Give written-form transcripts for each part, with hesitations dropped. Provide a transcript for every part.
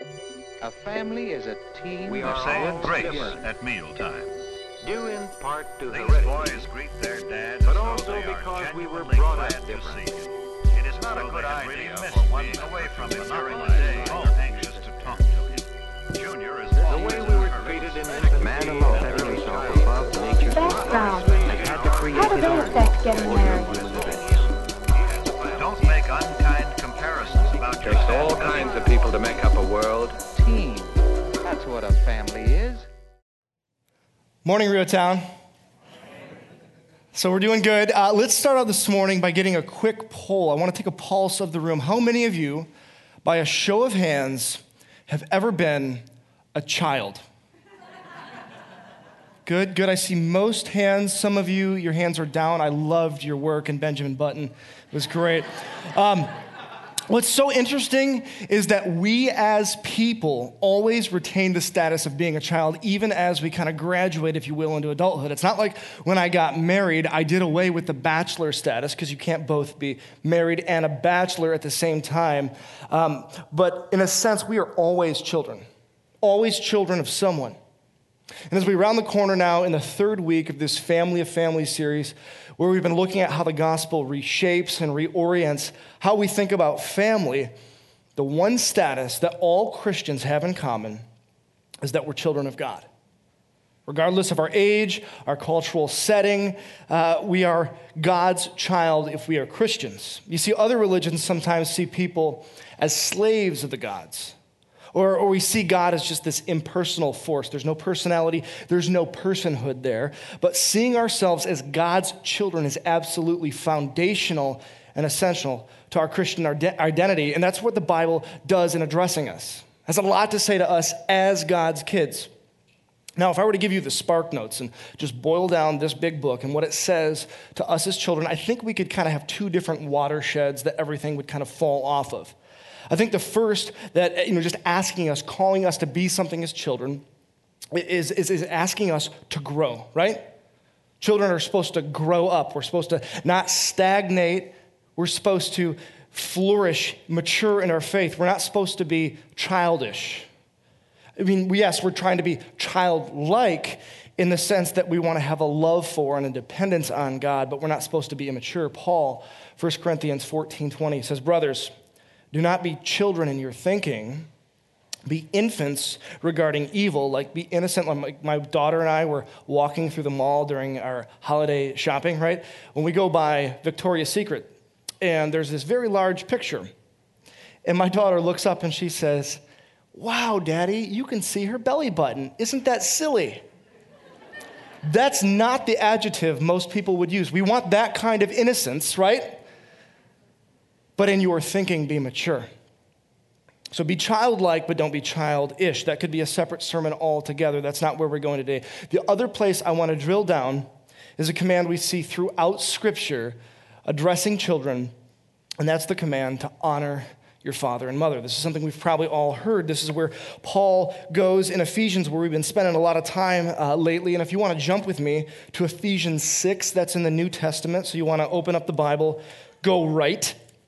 A family is a team. We are saying grace at mealtime. Due in part to These heredity, boys greet their dad but as also though they are because we were genuinely brought glad up to differently. see him. It is not a good idea for one away from the monopolized or anxious to talk to him. Junior is The always way in we a were hurry treated to in spend infancy, Man alone set himself above nature's laws Background. and had to create How do his they own affect getting married? human events. Don't make unkind comparisons about Takes yourself. all kinds of people to make up a world. Team. That's what a family is. Morning, Rio Town. So we're doing good. Let's start out this morning by getting a quick poll. I want to take a pulse of the room. How many of you, by a show of hands, have ever been a child? Good. I see most hands. Some of you, your hands are down. I loved your work in Benjamin Button. It was great. What's so interesting is that we as people always retain the status of being a child, even as we kind of graduate, if you will, into adulthood. It's not like when I got married, I did away with the bachelor status, because you can't both be married and a bachelor at the same time. But in a sense, we are always children of someone. And as we round the corner now in the third week of this Family of Families series, where we've been looking at how the gospel reshapes and reorients how we think about family, the one status that all Christians have in common is that we're children of God. Regardless of our age, our cultural setting, we are God's child if we are Christians. You see, other religions sometimes see people as slaves of the gods. Or we see God as just this impersonal force. There's no personality, there's no personhood there. But seeing ourselves as God's children is absolutely foundational and essential to our Christian identity. And that's what the Bible does in addressing us. It has a lot to say to us as God's kids. Now, if I were to give you the Spark Notes and just boil down this big book and what it says to us as children, I think we could kind of have two different watersheds that everything would kind of fall off of. I think the first that, just asking us, calling us to be something as children is asking us to grow, right? Children are supposed to grow up. We're supposed to not stagnate. We're supposed to flourish, mature in our faith. We're not supposed to be childish. I mean, yes, we're trying to be childlike in the sense that we want to have a love for and a dependence on God, but we're not supposed to be immature. Paul, 1 Corinthians 14:20 says, "Brothers, do not be children in your thinking. Be infants regarding evil, like be innocent." Like my daughter and I were walking through the mall during our holiday shopping, right? When we go by Victoria's Secret, and there's this very large picture. And my daughter looks up and she says, "Wow, Daddy, you can see her belly button. Isn't that silly?" That's not the adjective most people would use. We want that kind of innocence, right? But in your thinking, be mature. So be childlike, but don't be childish. That could be a separate sermon altogether. That's not where we're going today. The other place I want to drill down is a command we see throughout Scripture addressing children, and that's the command to honor your father and mother. This is something we've probably all heard. This is where Paul goes in Ephesians, where we've been spending a lot of time lately. And if you want to jump with me to Ephesians 6, that's in the New Testament. So you want to open up the Bible, go right.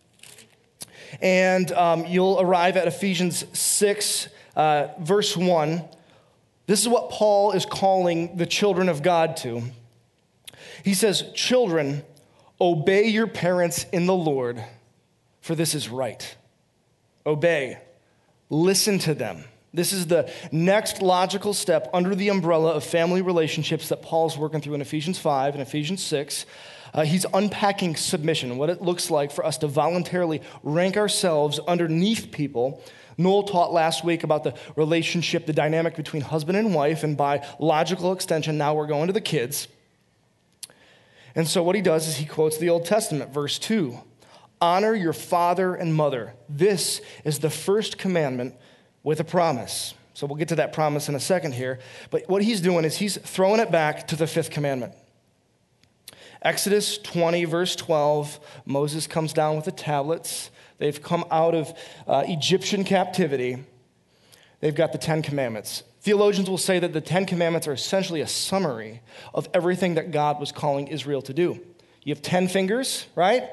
And you'll arrive at Ephesians 6, verse 1. This is what Paul is calling the children of God to. He says, "Children, obey your parents in the Lord, for this is right." Obey. Listen to them. This is the next logical step under the umbrella of family relationships that Paul's working through in Ephesians 5 and Ephesians 6. He's unpacking submission, what it looks like for us to voluntarily rank ourselves underneath people. Noel taught last week about the relationship, the dynamic between husband and wife, and by logical extension, now we're going to the kids. And so what he does is he quotes the Old Testament, verse 2. "Honor your father and mother. This is the first commandment with a promise." So we'll get to that promise in a second here. But what he's doing is he's throwing it back to the fifth commandment. Exodus 20, verse 12, Moses comes down with the tablets. They've come out of Egyptian captivity. They've got the 10 Commandments. Theologians will say that the 10 Commandments are essentially a summary of everything that God was calling Israel to do. You have 10 fingers, right?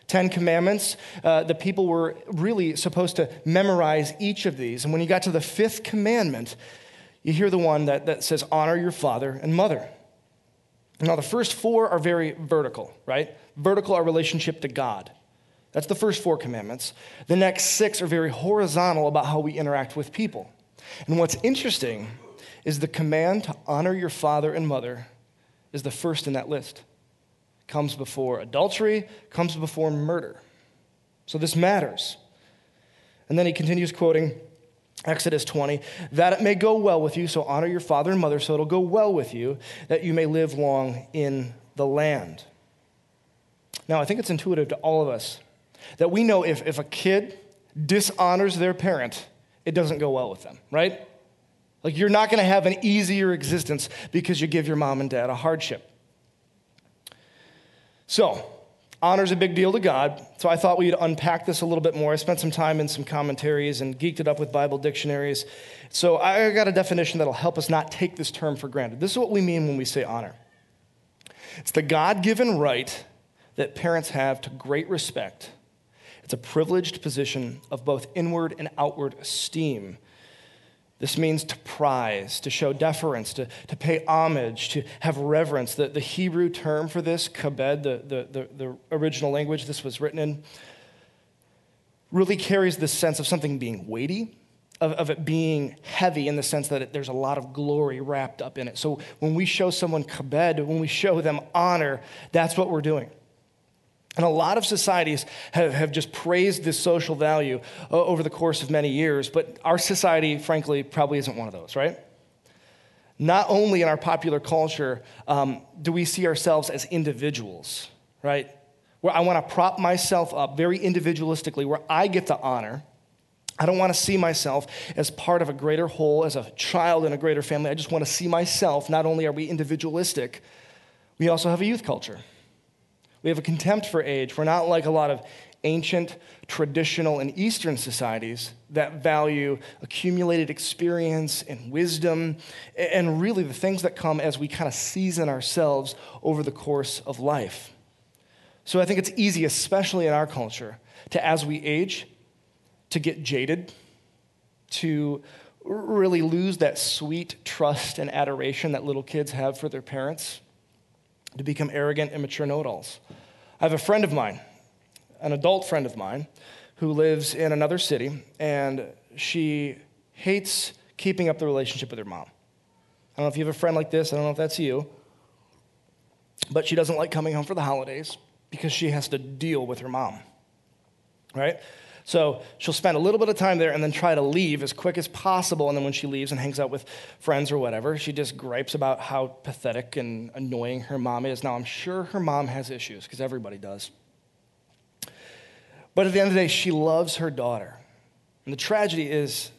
10 Commandments, the people were really supposed to memorize each of these. And when you got to the 5th commandment, you hear the one that says, honor your father and mother. Now, the first 4 are very vertical, right? Vertical, our relationship to God. That's the first 4 commandments. The next 6 are very horizontal about how we interact with people. And what's interesting is the command to honor your father and mother is the first in that list. Comes before adultery, comes before murder. So this matters. And then he continues quoting Exodus 20, that it may go well with you, so honor your father and mother, so it'll go well with you, that you may live long in the land. Now, I think it's intuitive to all of us that we know if a kid dishonors their parent, it doesn't go well with them, right? Like, you're not going to have an easier existence because you give your mom and dad a hardship. So, honor's a big deal to God, so I thought we'd unpack this a little bit more. I spent some time in some commentaries and geeked it up with Bible dictionaries. So I got a definition that'll help us not take this term for granted. This is what we mean when we say honor. It's the God-given right that parents have to great respect. It's a privileged position of both inward and outward esteem. This means to prize, to show deference, to pay homage, to have reverence. The Hebrew term for this, kabed, the original language this was written in, really carries this sense of something being weighty, of it being heavy in the sense that there's a lot of glory wrapped up in it. So when we show someone kabed, when we show them honor, that's what we're doing. And a lot of societies have just praised this social value over the course of many years, but our society, frankly, probably isn't one of those, right? Not only in our popular culture do we see ourselves as individuals, right? Where I want to prop myself up very individualistically, where I get the honor. I don't want to see myself as part of a greater whole, as a child in a greater family. I just want to see myself. Not only are we individualistic, we also have a youth culture. We have a contempt for age. We're not like a lot of ancient, traditional, and Eastern societies that value accumulated experience and wisdom and really the things that come as we kind of season ourselves over the course of life. So I think it's easy, especially in our culture, to, as we age, to get jaded, to really lose that sweet trust and adoration that little kids have for their parents, to become arrogant, immature know-it-alls. I have a friend of mine, an adult friend of mine, who lives in another city, and she hates keeping up the relationship with her mom. I don't know if you have a friend like this. I don't know if that's you. But she doesn't like coming home for the holidays because she has to deal with her mom, right? So she'll spend a little bit of time there and then try to leave as quick as possible. And then when she leaves and hangs out with friends or whatever, she just gripes about how pathetic and annoying her mom is. Now, I'm sure her mom has issues because everybody does. But at the end of the day, she loves her daughter. And the tragedy is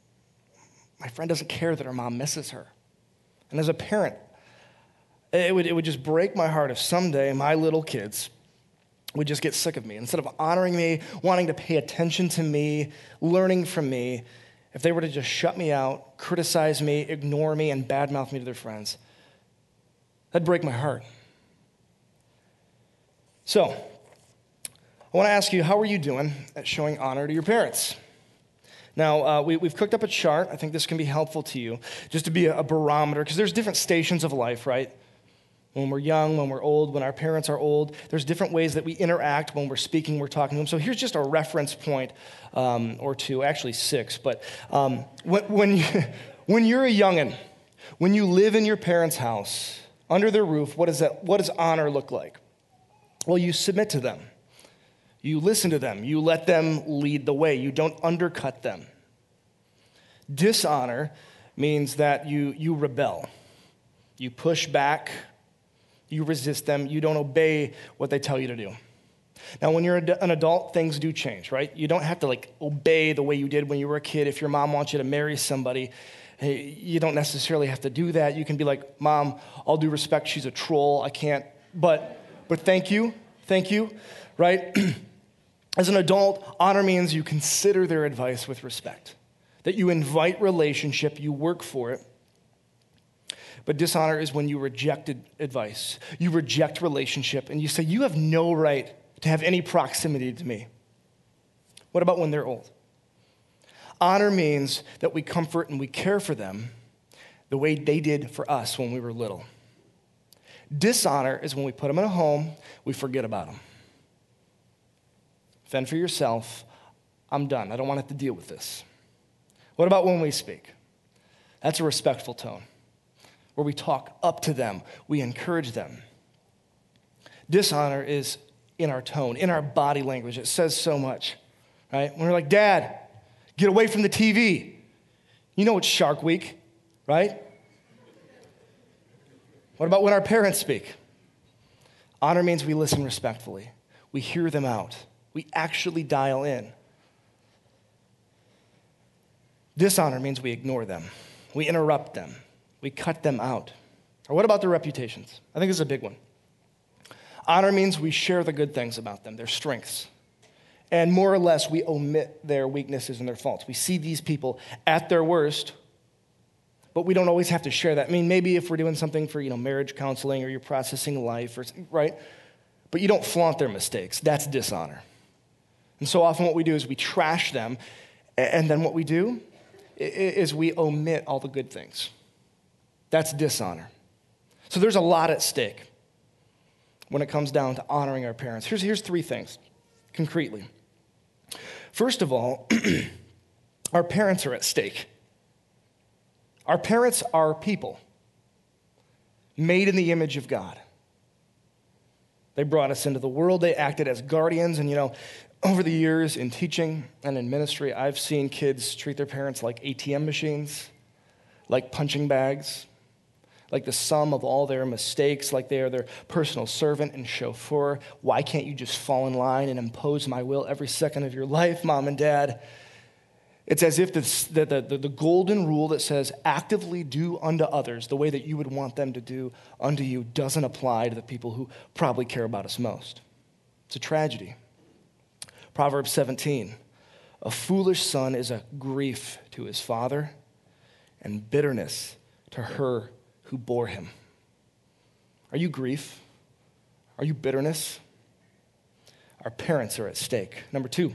my friend doesn't care that her mom misses her. And as a parent, it would just break my heart if someday my little kids would just get sick of me. Instead of honoring me, wanting to pay attention to me, learning from me, if they were to just shut me out, criticize me, ignore me, and badmouth me to their friends, that'd break my heart. So, I want to ask you, how are you doing at showing honor to your parents? Now, we've cooked up a chart. I think this can be helpful to you, just to be a barometer, because there's different stations of life, right? When we're young, when we're old, when our parents are old, there's different ways that we interact when we're speaking, we're talking to them. So here's just a reference point or two, actually 6. But when you're a youngin', when you live in your parents' house, under their roof, what does honor look like? Well, you submit to them. You listen to them. You let them lead the way. You don't undercut them. Dishonor means that you rebel. You push back. You resist them. You don't obey what they tell you to do. Now, when you're an adult, things do change, right? You don't have to obey the way you did when you were a kid. If your mom wants you to marry somebody, you don't necessarily have to do that. You can be like, Mom, all due respect, she's a troll. I can't, but thank you, right? As an adult, honor means you consider their advice with respect, that you invite relationship, you work for it. But dishonor is when you reject advice, you reject relationship, and you say, you have no right to have any proximity to me. What about when they're old? Honor means that we comfort and we care for them the way they did for us when we were little. Dishonor is when we put them in a home, we forget about them. Fend for yourself. I'm done. I don't want to have to deal with this. What about when we speak? That's a respectful tone, where we talk up to them, we encourage them. Dishonor is in our tone, in our body language. It says so much, right? When we're like, Dad, get away from the TV. You know it's Shark Week, right? What about when our parents speak? Honor means we listen respectfully. We hear them out. We actually dial in. Dishonor means we ignore them. We interrupt them. We cut them out. Or what about their reputations? I think this is a big one. Honor means we share the good things about them, their strengths. And more or less, we omit their weaknesses and their faults. We see these people at their worst, but we don't always have to share that. I mean, maybe if we're doing something for, marriage counseling or you're processing life, or right? But you don't flaunt their mistakes. That's dishonor. And so often what we do is we trash them, and then what we do is we omit all the good things. That's dishonor. So there's a lot at stake when it comes down to honoring our parents. Here's three things, concretely. First of all, our parents are at stake. Our parents are people made in the image of God. They brought us into the world. They acted as guardians. And, over the years in teaching and in ministry, I've seen kids treat their parents like ATM machines, like punching bags, like the sum of all their mistakes, like they are their personal servant and chauffeur. Why can't you just fall in line and impose my will every second of your life, Mom and Dad? It's as if the golden rule that says actively do unto others the way that you would want them to do unto you doesn't apply to the people who probably care about us most. It's a tragedy. Proverbs 17, a foolish son is a grief to his father and bitterness to her who bore him. Are you grief? Are you bitterness? Our parents are at stake. Number two,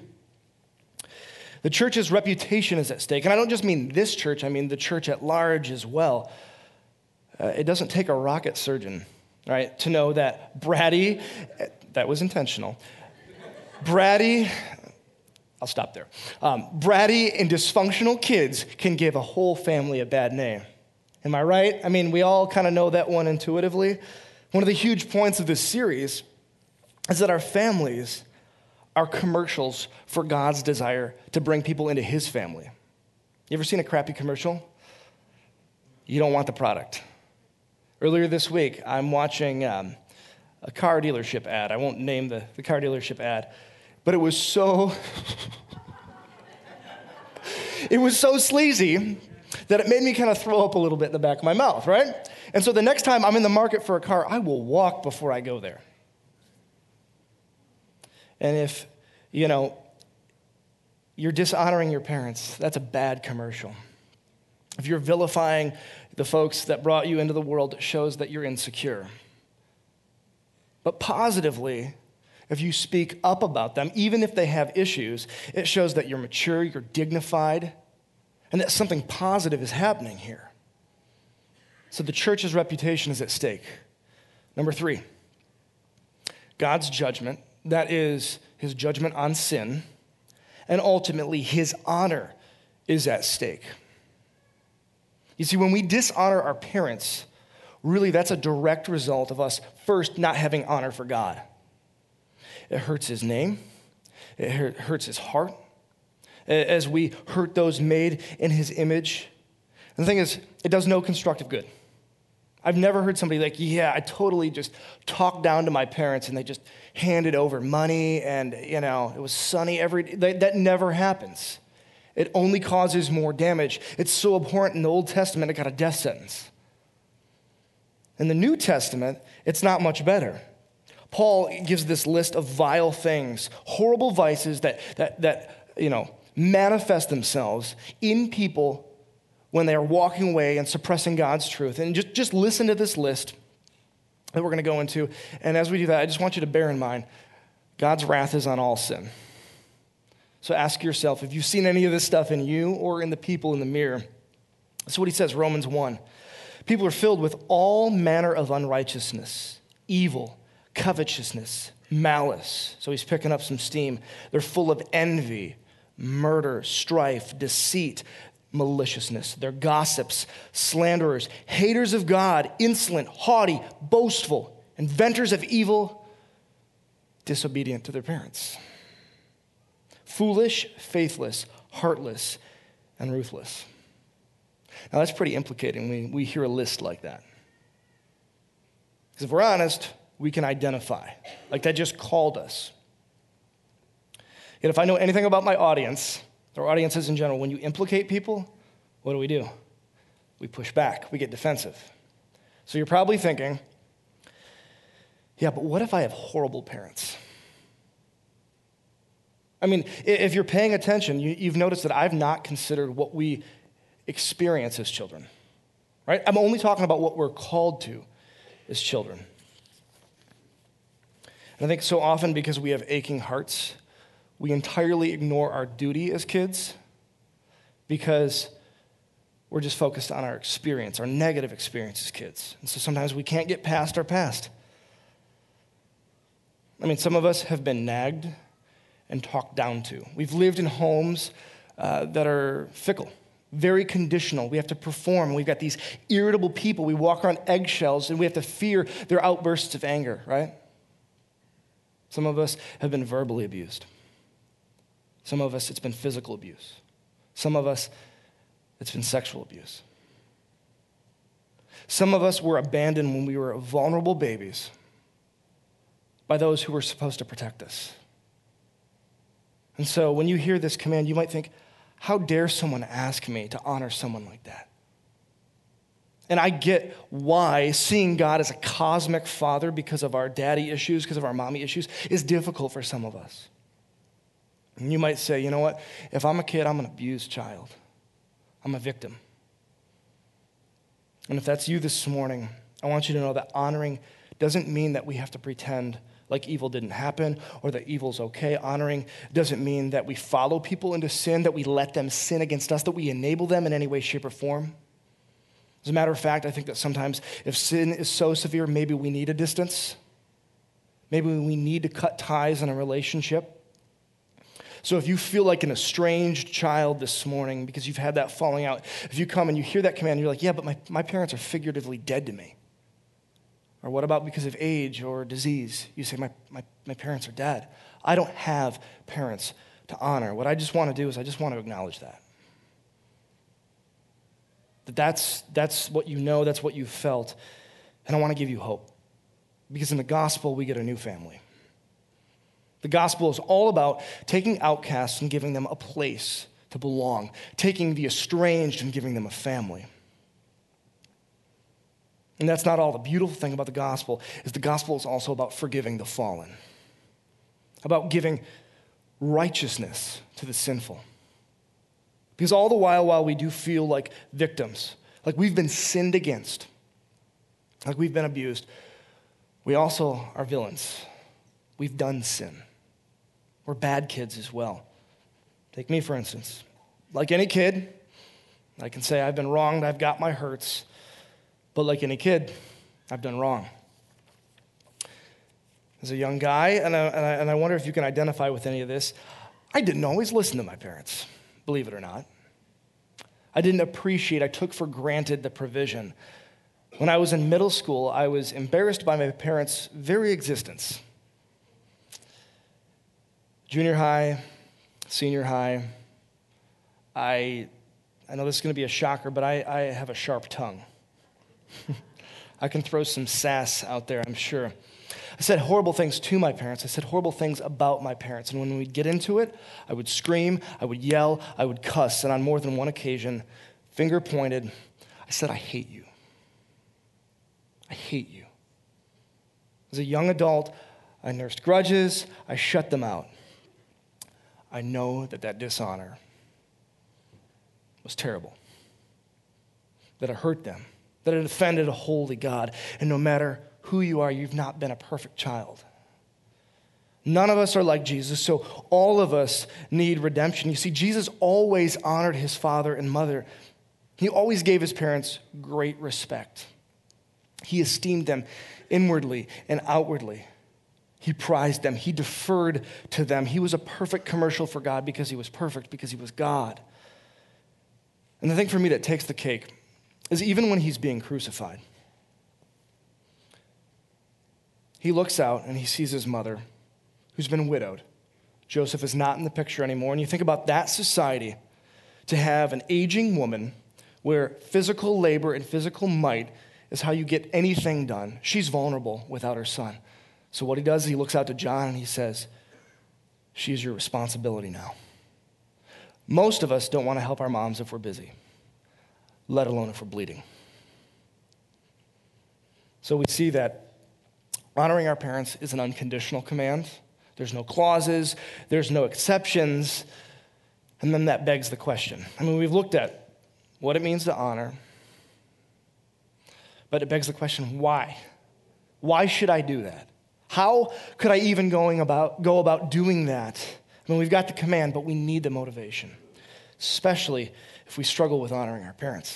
the church's reputation is at stake. And I don't just mean this church, I mean the church at large as well. It doesn't take a rocket surgeon, right, to know that bratty, that was intentional, bratty, I'll stop there. Bratty and dysfunctional kids can give a whole family a bad name. Am I right? I mean, we all kind of know that one intuitively. One of the huge points of this series is that our families are commercials for God's desire to bring people into his family. You ever seen a crappy commercial? You don't want the product. Earlier this week, I'm watching a car dealership ad. I won't name the car dealership ad, but it was so it was so sleazy that it made me kind of throw up a little bit in the back of my mouth, right? And so the next time I'm in the market for a car, I will walk before I go there. And if, you're dishonoring your parents, that's a bad commercial. If you're vilifying the folks that brought you into the world, it shows that you're insecure. But positively, if you speak up about them, even if they have issues, it shows that you're mature, you're dignified, and that something positive is happening here. So the church's reputation is at stake. Number three, God's judgment, that is his judgment on sin, and ultimately his honor is at stake. You see, when we dishonor our parents, really that's a direct result of us first not having honor for God. It hurts his name. It hurts his heart as we hurt those made in his image. And the thing is, it does no constructive good. I've never heard somebody like, I totally just talked down to my parents and they just handed over money and, it was sunny every day. That never happens. It only causes more damage. It's so abhorrent in the Old Testament, it got a death sentence. In the New Testament, it's not much better. Paul gives this list of vile things, horrible vices that manifest themselves in people when they are walking away and suppressing God's truth. And just listen to this list that we're going to go into. And as we do that, I just want you to bear in mind, God's wrath is on all sin. So ask yourself, have you seen any of this stuff in you or in the people in the mirror? That's what he says, Romans 1. People are filled with all manner of unrighteousness, evil, covetousness, malice. So he's picking up some steam. They're full of envy, murder, strife, deceit, maliciousness. They're gossips, slanderers, haters of God, insolent, haughty, boastful, inventors of evil, disobedient to their parents. Foolish, faithless, heartless, and ruthless. Now that's pretty implicating when we hear a list like that. Because if we're honest, we can identify. Like that just called us. Yet if I know anything about my audience, or audiences in general, when you implicate people, what do? We push back. We get defensive. So you're probably thinking, yeah, but what if I have horrible parents? I mean, if you're paying attention, you've noticed that I've not considered what we experience as children, right? I'm only talking about what we're called to as children. And I think so often because we have aching hearts, we entirely ignore our duty as kids because we're just focused on our experience, our negative experience as kids. And so sometimes we can't get past our past. I mean, some of us have been nagged and talked down to. We've lived in homes that are fickle, very conditional. We have to perform. We've got these irritable people. We walk around eggshells, and we have to fear their outbursts of anger, right? Some of us have been verbally abused. Some of us, it's been physical abuse. Some of us, it's been sexual abuse. Some of us were abandoned when we were vulnerable babies by those who were supposed to protect us. And so when you hear this command, you might think, how dare someone ask me to honor someone like that? And I get why seeing God as a cosmic father because of our daddy issues, because of our mommy issues, is difficult for some of us. And you might say, you know what? If I'm a kid, I'm an abused child. I'm a victim. And if that's you this morning, I want you to know that honoring doesn't mean that we have to pretend like evil didn't happen or that evil's okay. Honoring doesn't mean that we follow people into sin, that we let them sin against us, that we enable them in any way, shape, or form. As a matter of fact, I think that sometimes if sin is so severe, maybe we need a distance. Maybe we need to cut ties in a relationship. So if you feel like an estranged child this morning because you've had that falling out, if you come and you hear that command, you're like, yeah, but my parents are figuratively dead to me. Or what about because of age or disease? You say, my parents are dead. I don't have parents to honor. What I just want to do is I just want to acknowledge that. That's what you know, that's what you've felt. And I want to give you hope. Because in the gospel, we get a new family. The gospel is all about taking outcasts and giving them a place to belong, taking the estranged and giving them a family. And that's not all. The beautiful thing about the gospel is also about forgiving the fallen, about giving righteousness to the sinful. Because all the while we do feel like victims, like we've been sinned against, like we've been abused, we also are villains. We've done sin. We're bad kids as well. Take me, for instance. Like any kid, I can say I've been wronged, I've got my hurts, but like any kid, I've done wrong. As a young guy, and I wonder if you can identify with any of this, I didn't always listen to my parents, believe it or not. I took for granted the provision. When I was in middle school, I was embarrassed by my parents' very existence. Junior high, senior high, I know this is going to be a shocker, but I have a sharp tongue. I can throw some sass out there, I'm sure. I said horrible things to my parents. I said horrible things about my parents. And when we'd get into it, I would scream, I would yell, I would cuss. And on more than one occasion, finger pointed, I said, I hate you. I hate you. As a young adult, I nursed grudges. I shut them out. I know that dishonor was terrible, that it hurt them, that it offended a holy God. And no matter who you are, you've not been a perfect child. None of us are like Jesus, so all of us need redemption. You see, Jesus always honored his father and mother. He always gave his parents great respect. He esteemed them inwardly and outwardly. He prized them. He deferred to them. He was a perfect commercial for God because he was perfect, because he was God. And the thing for me that takes the cake is even when he's being crucified, he looks out and he sees his mother, who's been widowed. Joseph is not in the picture anymore. And you think about that society, to have an aging woman where physical labor and physical might is how you get anything done. She's vulnerable without her son. So what he does is he looks out to John and he says, she's your responsibility now. Most of us don't want to help our moms if we're busy, let alone if we're bleeding. So we see that honoring our parents is an unconditional command. There's no clauses, there's no exceptions. And then that begs the question. I mean, we've looked at what it means to honor, but it begs the question, why? Why should I do that? How could I even go about doing that? I mean, we've got the command, but we need the motivation, especially if we struggle with honoring our parents.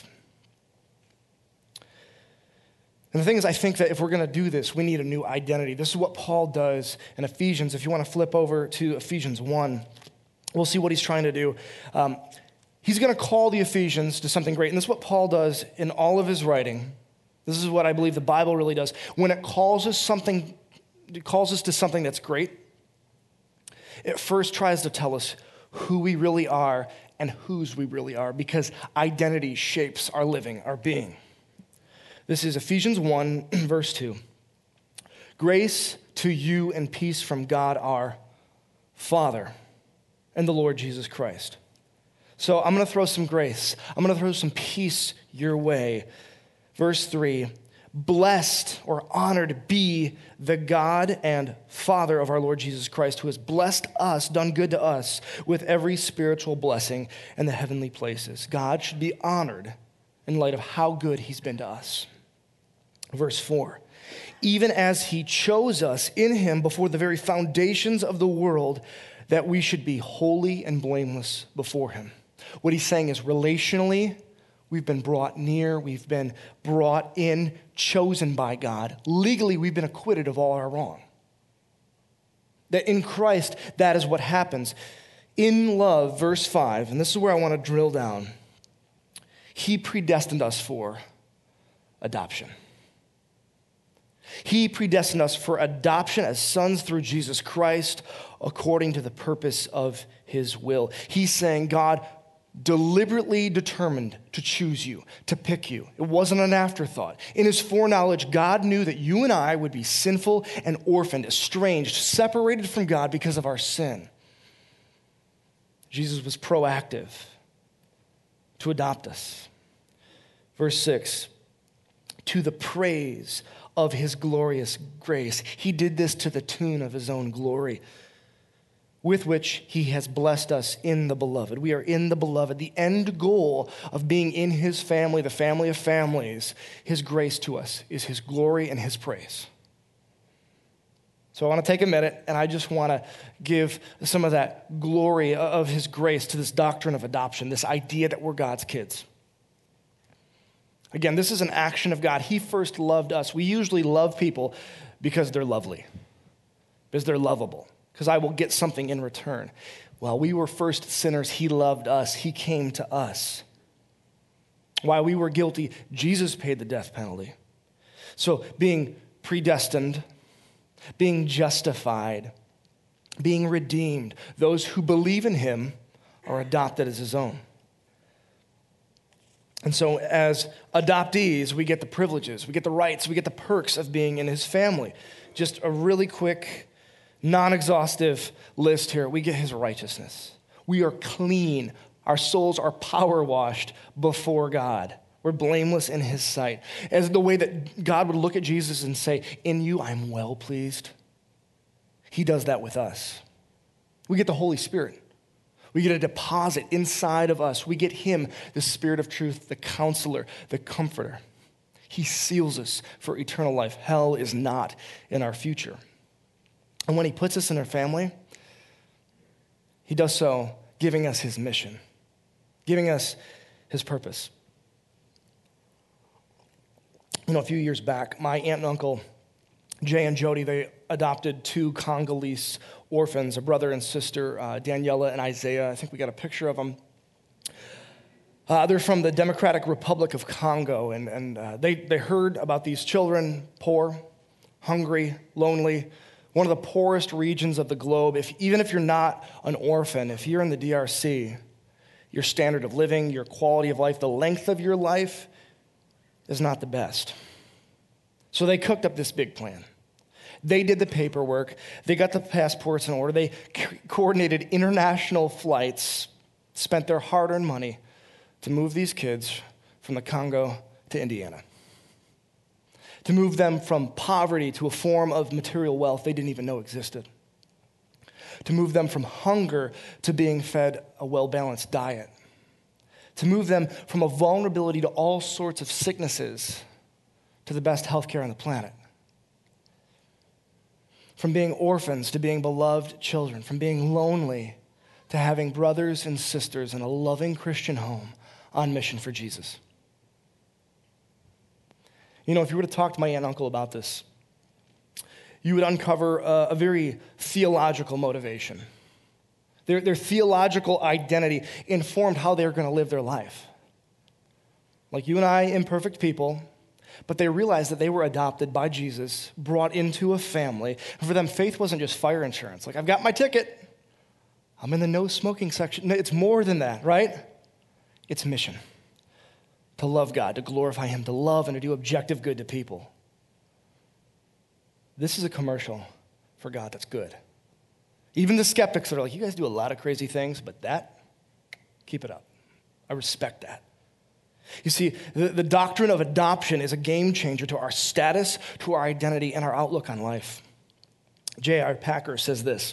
And the thing is, I think that if we're going to do this, we need a new identity. This is what Paul does in Ephesians. If you want to flip over to Ephesians 1, we'll see what he's trying to do. He's going to call the Ephesians to something great. And this is what Paul does in all of his writing. This is what I believe the Bible really does. When it calls us to something that's great, it first tries to tell us who we really are and whose we really are, because identity shapes our living, our being. This is Ephesians 1, verse 2. Grace to you and peace from God our Father and the Lord Jesus Christ. So I'm going to throw some grace. I'm going to throw some peace your way. Verse 3, blessed or honored be the God and Father of our Lord Jesus Christ, who has blessed us, done good to us, with every spiritual blessing in the heavenly places. God should be honored in light of how good he's been to us. Verse 4, even as he chose us in him before the very foundations of the world, that we should be holy and blameless before him. What he's saying is relationally, we've been brought near, we've been brought in, chosen by God. Legally, we've been acquitted of all our wrong. That in Christ, that is what happens. In love, verse 5, and this is where I want to drill down, he predestined us for adoption. He predestined us for adoption as sons through Jesus Christ, according to the purpose of his will. He's saying God deliberately determined to choose you, to pick you. It wasn't an afterthought. In his foreknowledge, God knew that you and I would be sinful and orphaned, estranged, separated from God because of our sin. Jesus was proactive to adopt us. Verse 6, to the praise of his glorious grace. He did this to the tune of his own glory, with which he has blessed us in the beloved. We are in the beloved. The end goal of being in his family, the family of families, his grace to us is his glory and his praise. So I want to take a minute and I just want to give some of that glory of his grace to this doctrine of adoption, this idea that we're God's kids. Again, this is an action of God. He first loved us. We usually love people because they're lovely, because they're lovable, because I will get something in return. While we were first sinners, he loved us. He came to us. While we were guilty, Jesus paid the death penalty. So being predestined, being justified, being redeemed, those who believe in him are adopted as his own. And so as adoptees, we get the privileges, we get the rights, we get the perks of being in his family. Just a really quick, non-exhaustive list here. We get his righteousness. We are clean. Our souls are power washed before God. We're blameless in his sight. As the way that God would look at Jesus and say, in you I'm well pleased. He does that with us. We get the Holy Spirit. We get a deposit inside of us. We get him, the Spirit of truth, the counselor, the comforter. He seals us for eternal life. Hell is not in our future. And when he puts us in our family, he does so giving us his mission, giving us his purpose. A few years back, my aunt and uncle, Jay and Jody, they adopted 2 Congolese orphans, a brother and sister, Daniela and Isaiah. I think we got a picture of them. They're from the Democratic Republic of Congo, and they heard about these children, poor, hungry, lonely, one of the poorest regions of the globe. Even if you're not an orphan, if you're in the DRC, your standard of living, your quality of life, the length of your life is not the best. So they cooked up this big plan. They did the paperwork. They got the passports in order. They coordinated international flights, spent their hard-earned money to move these kids from the Congo to Indiana, to move them from poverty to a form of material wealth they didn't even know existed, to move them from hunger to being fed a well-balanced diet, to move them from a vulnerability to all sorts of sicknesses to the best healthcare on the planet, from being orphans to being beloved children, from being lonely to having brothers and sisters in a loving Christian home on mission for Jesus. If you were to talk to my aunt and uncle about this, you would uncover a very theological motivation. Their theological identity informed how they were going to live their life. Like you and I, imperfect people, but they realized that they were adopted by Jesus, brought into a family. And for them, faith wasn't just fire insurance. Like, I've got my ticket. I'm in the no smoking section. No, it's more than that, right? It's mission. To love God, to glorify him, to love and to do objective good to people. This is a commercial for God that's good. Even the skeptics that are like, you guys do a lot of crazy things, but that, keep it up. I respect that. You see, the doctrine of adoption is a game changer to our status, to our identity, and our outlook on life. J.I. Packer says this: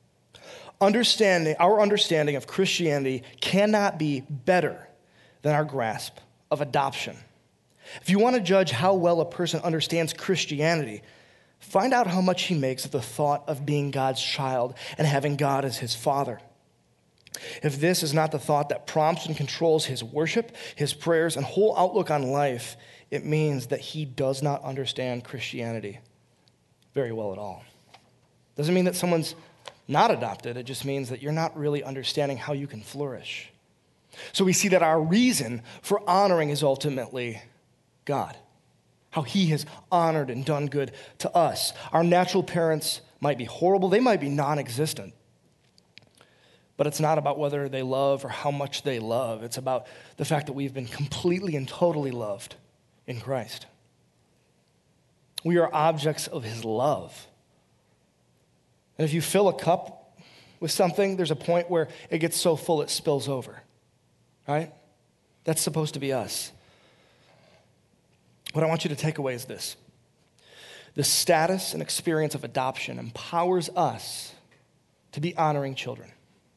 our understanding of Christianity cannot be better than our grasp of adoption. If you want to judge how well a person understands Christianity, find out how much he makes of the thought of being God's child and having God as his father. If this is not the thought that prompts and controls his worship, his prayers, and whole outlook on life, it means that he does not understand Christianity very well at all. Doesn't mean that someone's not adopted. It just means that you're not really understanding how you can flourish. So we see that our reason for honoring is ultimately God, how he has honored and done good to us. Our natural parents might be horrible. They might be non-existent. But it's not about whether they love or how much they love. It's about the fact that we've been completely and totally loved in Christ. We are objects of his love. And if you fill a cup with something, there's a point where it gets so full it spills over, right? That's supposed to be us. What I want you to take away is this: the status and experience of adoption empowers us to be honoring children.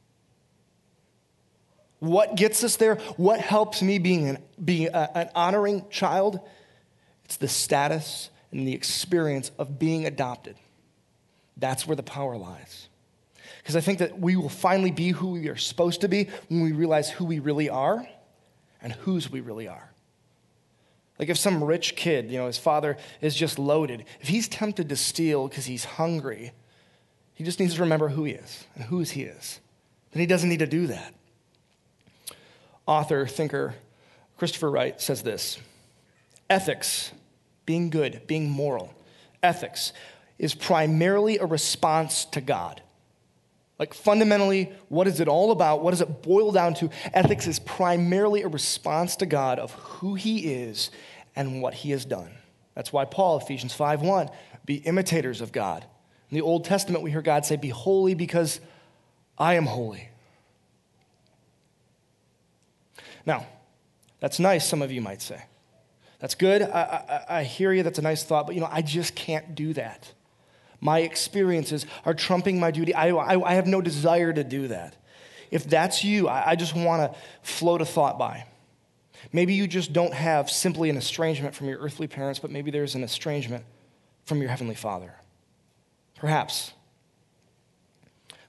What gets us there? What helps me be an honoring child? It's the status and the experience of being adopted. That's where the power lies. Because I think that we will finally be who we are supposed to be when we realize who we really are and whose we really are. Like if some rich kid, his father is just loaded, if he's tempted to steal because he's hungry, he just needs to remember who he is and whose he is. Then he doesn't need to do that. Author, thinker Christopher Wright says this: ethics, being good, being moral, ethics is primarily a response to God. Like fundamentally, what is it all about? What does it boil down to? Ethics is primarily a response to God of who he is and what he has done. That's why Paul, Ephesians 5:1, be imitators of God. In the Old Testament, we hear God say, be holy because I am holy. Now, that's nice, some of you might say. That's good. I hear you. That's a nice thought. But, I just can't do that. My experiences are trumping my duty. I have no desire to do that. If that's you, I just want to float a thought by. Maybe you just don't have simply an estrangement from your earthly parents, but maybe there's an estrangement from your heavenly Father. Perhaps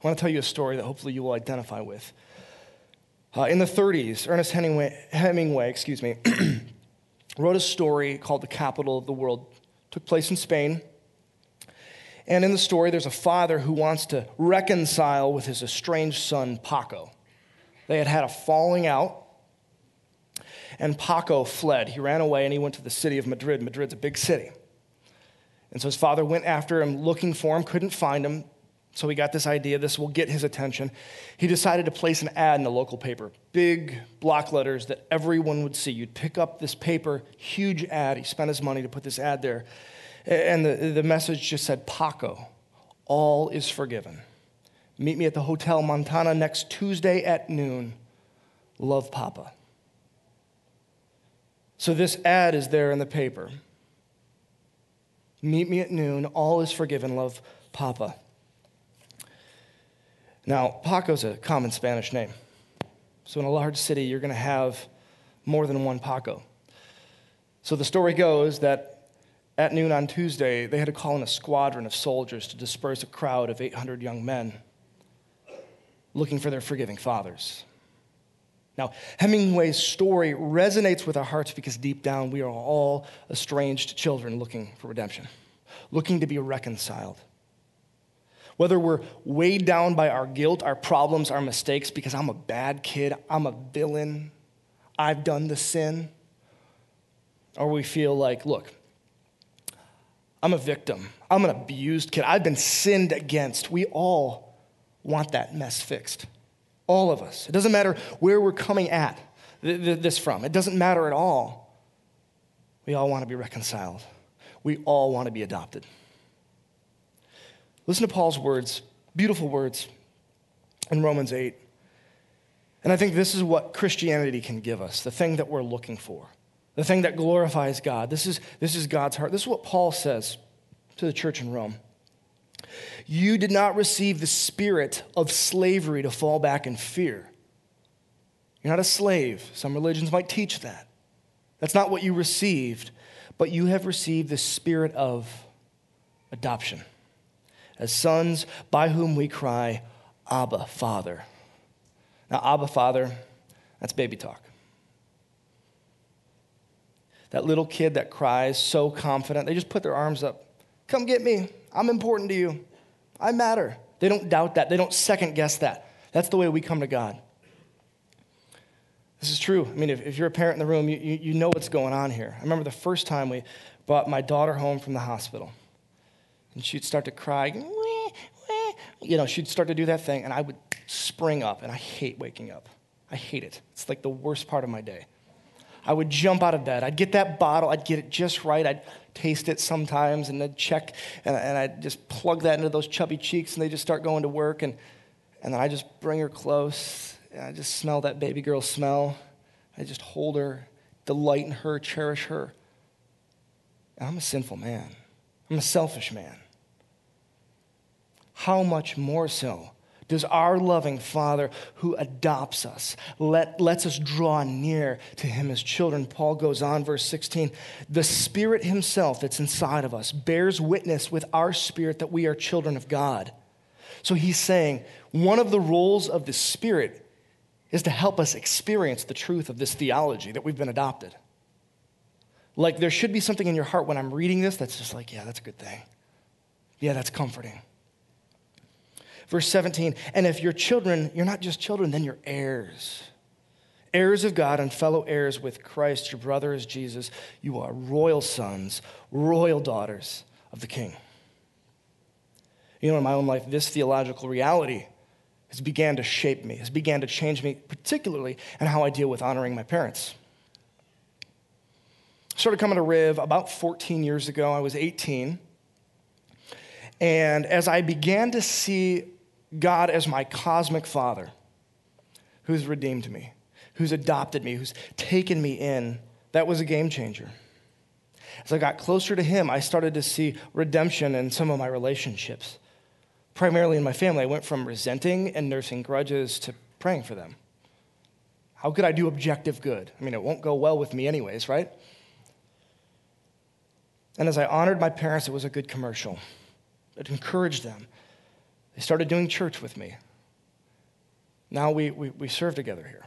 I want to tell you a story that hopefully you will identify with. In the 30s, Ernest Hemingway, wrote a story called The Capital of the World. It took place in Spain. And in the story, there's a father who wants to reconcile with his estranged son, Paco. They had a falling out, and Paco fled. He ran away, and he went to the city of Madrid. Madrid's a big city. And so his father went after him, looking for him, couldn't find him. So he got this idea, this will get his attention. He decided to place an ad in the local paper, big block letters that everyone would see. You'd pick up this paper, huge ad. He spent his money to put this ad there. And the message just said, Paco, all is forgiven. Meet me at the Hotel Montana next Tuesday at noon. Love, Papa. So this ad is there in the paper. Meet me at noon, all is forgiven, love, Papa. Now, Paco's a common Spanish name. So in a large city, you're going to have more than one Paco. So the story goes that at noon on Tuesday, they had to call in a squadron of soldiers to disperse a crowd of 800 young men looking for their forgiving fathers. Now, Hemingway's story resonates with our hearts because deep down, we are all estranged children looking for redemption, looking to be reconciled. Whether we're weighed down by our guilt, our problems, our mistakes, because I'm a bad kid, I'm a villain, I've done the sin, or we feel like, look, I'm a victim, I'm an abused kid, I've been sinned against. We all want that mess fixed. All of us. It doesn't matter where we're coming at this from. It doesn't matter at all. We all want to be reconciled. We all want to be adopted. Listen to Paul's words, beautiful words in Romans 8. And I think this is what Christianity can give us, the thing that we're looking for, the thing that glorifies God. This is God's heart. This is what Paul says to the church in Rome. You did not receive the spirit of slavery to fall back in fear. You're not a slave. Some religions might teach that. That's not what you received, but you have received the spirit of adoption as sons by whom we cry, Abba, Father. Now, Abba, Father, that's baby talk. That little kid that cries so confident, they just put their arms up. Come get me. I'm important to you. I matter. They don't doubt that. They don't second guess that. That's the way we come to God. This is true. I mean, if you're a parent in the room, you know what's going on here. I remember the first time we brought my daughter home from the hospital. And she'd start to cry. She'd start to do that thing, and I would spring up. And I hate waking up. I hate it. It's like the worst part of my day. I would jump out of bed. I'd get that bottle. I'd get it just right. I'd taste it sometimes, and then check, and I'd just plug that into those chubby cheeks, and they just start going to work, and then I just bring her close, and I just smell that baby girl smell. I just hold her, delight in her, cherish her. And I'm a sinful man. I'm a selfish man. How much more so does our loving Father who adopts us, lets us draw near to him as children? Paul goes on, verse 16, the Spirit himself that's inside of us bears witness with our spirit that we are children of God. So he's saying one of the roles of the Spirit is to help us experience the truth of this theology that we've been adopted. Like there should be something in your heart when I'm reading this that's just like, yeah, that's a good thing. Yeah, that's comforting. Verse 17, and if you're children, you're not just children, then you're heirs. Heirs of God and fellow heirs with Christ, your brother is Jesus. You are royal sons, royal daughters of the King. In my own life, this theological reality has began to shape me, has began to change me, particularly in how I deal with honoring my parents. I started coming to Riv about 14 years ago. I was 18. And as I began to see God as my cosmic Father, who's redeemed me, who's adopted me, who's taken me in, that was a game changer. As I got closer to him, I started to see redemption in some of my relationships. Primarily in my family, I went from resenting and nursing grudges to praying for them. How could I do objective good? I mean, it won't go well with me anyways, right? And as I honored my parents, it was a good commercial. It encouraged them. They started doing church with me. Now we serve together here.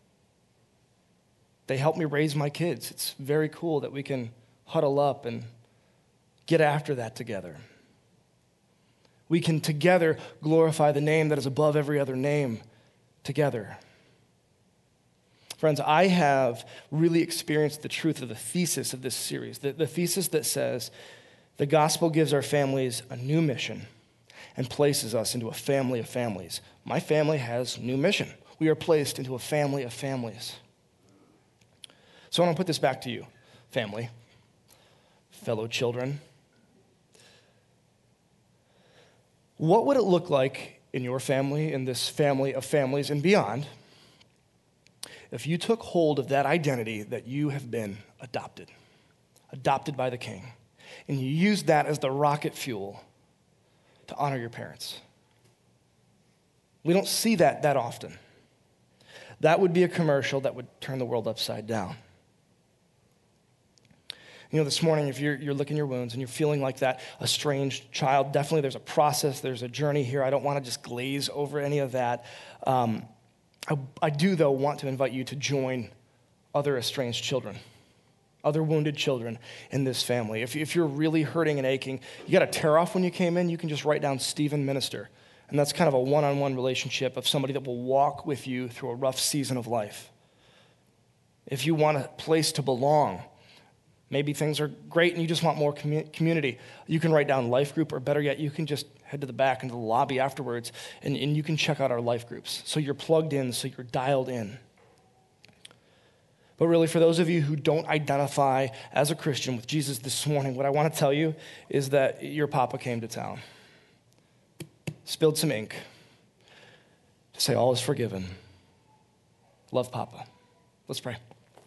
They help me raise my kids. It's very cool that we can huddle up and get after that together. We can together glorify the name that is above every other name together. Friends, I have really experienced the truth of the thesis of this series, the thesis that says the gospel gives our families a new mission and places us into a family of families. My family has new mission. We are placed into a family of families. So I want to put this back to you, family, fellow children. What would it look like in your family, in this family of families and beyond, if you took hold of that identity that you have been adopted by the King, and you used that as the rocket fuel to honor your parents? We don't see that often. That would be a commercial that would turn the world upside down. You know, this morning, if you're licking your wounds and you're feeling like that estranged child, definitely there's a process, there's a journey here. I don't want to just glaze over any of that. I do, though, want to invite you to join other estranged children, other wounded children in this family. If you're really hurting and aching, you got a tear off when you came in, you can just write down Stephen Minister. And that's kind of a one-on-one relationship of somebody that will walk with you through a rough season of life. If you want a place to belong, maybe things are great and you just want more community, you can write down life group, or better yet, you can just head to the back into the lobby afterwards and you can check out our life groups. So you're plugged in, so you're dialed in. But really, for those of you who don't identify as a Christian with Jesus this morning, what I want to tell you is that your papa came to town, spilled some ink to say all is forgiven. Love, Papa. Let's pray.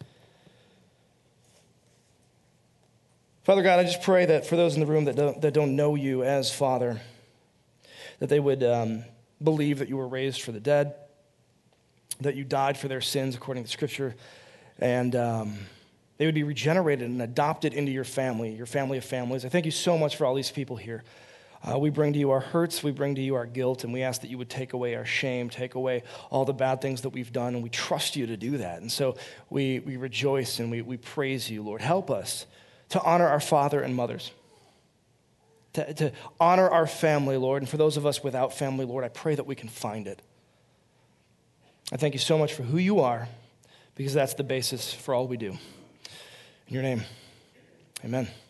Father God, I just pray that for those in the room that don't know you as Father, that they would believe that you were raised for the dead, that you died for their sins according to Scripture, and they would be regenerated and adopted into your family of families. I thank you so much for all these people here. We bring to you our hurts, we bring to you our guilt, and we ask that you would take away our shame, take away all the bad things that we've done, and we trust you to do that. And so we rejoice and we praise you, Lord. Help us to honor our father and mothers, to honor our family, Lord. And for those of us without family, Lord, I pray that we can find it. I thank you so much for who you are, because that's the basis for all we do. In your name, amen.